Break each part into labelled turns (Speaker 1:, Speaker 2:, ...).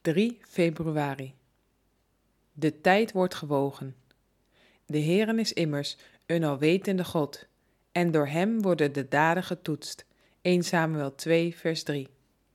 Speaker 1: 3 februari. De tijd wordt gewogen. De Heeren is immers een alwetende God, en door hem worden de daden getoetst. 1 Samuel 2 vers 3.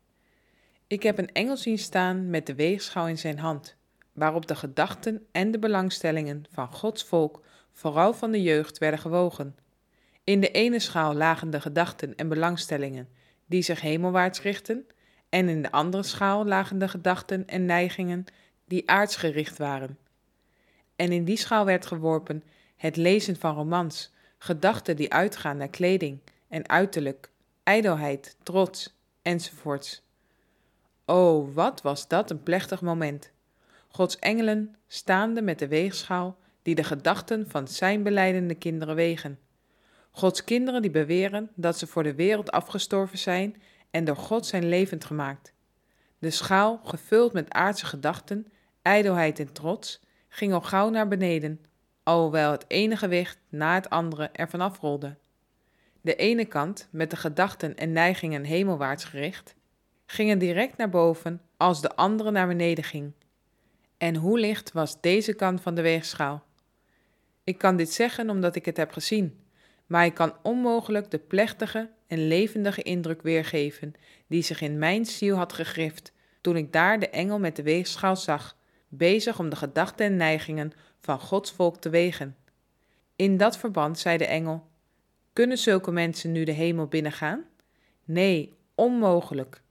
Speaker 1: Ik heb een engel zien staan met de weegschaal in zijn hand, waarop de gedachten en de belangstellingen van Gods volk, vooral van de jeugd, werden gewogen. In de ene schaal lagen de gedachten en belangstellingen die zich hemelwaarts richten, en in de andere schaal lagen de gedachten en neigingen die aards gericht waren. En in die schaal werd geworpen het lezen van romans, gedachten die uitgaan naar kleding en uiterlijk, ijdelheid, trots, enzovoorts. O, wat was dat een plechtig moment! Gods engelen staande met de weegschaal die de gedachten van zijn belijdende kinderen wegen. Gods kinderen die beweren dat ze voor de wereld afgestorven zijn en door God zijn levend gemaakt. De schaal, gevuld met aardse gedachten, ijdelheid en trots, ging al gauw naar beneden, alhoewel het ene gewicht na het andere ervan afrolde. De ene kant, met de gedachten en neigingen hemelwaarts gericht, gingen direct naar boven als de andere naar beneden ging. En hoe licht was deze kant van de weegschaal? Ik kan dit zeggen omdat ik het heb gezien, maar ik kan onmogelijk de plechtige en levendige indruk weergeven die zich in mijn ziel had gegrift toen ik daar de engel met de weegschaal zag, bezig om de gedachten en neigingen van Gods volk te wegen. In dat verband zei de engel: kunnen zulke mensen nu de hemel binnengaan? Nee, onmogelijk.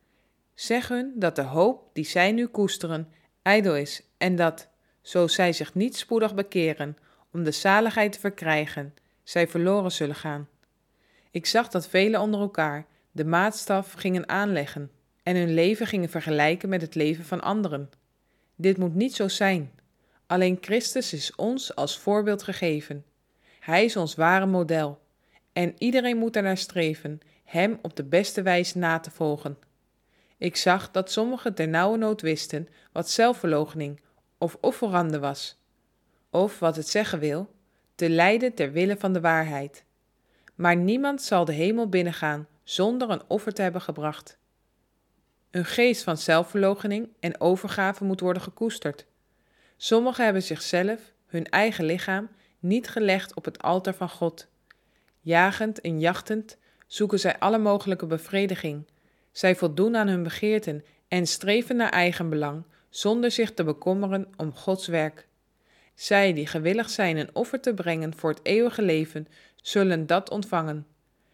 Speaker 1: Zeg hun dat de hoop die zij nu koesteren ijdel is en dat, zo zij zich niet spoedig bekeren om de zaligheid te verkrijgen, zij verloren zullen gaan. Ik zag dat velen onder elkaar de maatstaf gingen aanleggen en hun leven gingen vergelijken met het leven van anderen. Dit moet niet zo zijn. Alleen Christus is ons als voorbeeld gegeven. Hij is ons ware model. En iedereen moet ernaar streven hem op de beste wijze na te volgen. Ik zag dat sommigen ternauwernood wisten wat zelfverloochening of offerande was. Of wat het zeggen wil, te lijden ter wille van de waarheid. Maar niemand zal de hemel binnengaan zonder een offer te hebben gebracht. Een geest van zelfverloochening en overgave moet worden gekoesterd. Sommigen hebben zichzelf, hun eigen lichaam, niet gelegd op het altaar van God. Jagend en jachtend zoeken zij alle mogelijke bevrediging. Zij voldoen aan hun begeerten en streven naar eigen belang, zonder zich te bekommeren om Gods werk. Zij die gewillig zijn een offer te brengen voor het eeuwige leven, zullen dat ontvangen.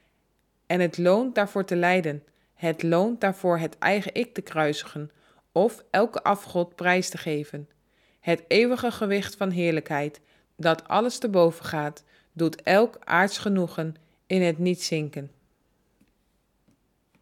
Speaker 1: En het loont daarvoor te lijden, het loont daarvoor het eigen ik te kruisigen, of elke afgod prijs te geven. Het eeuwige gewicht van heerlijkheid, dat alles te boven gaat, doet elk aards genoegen in het niet zinken.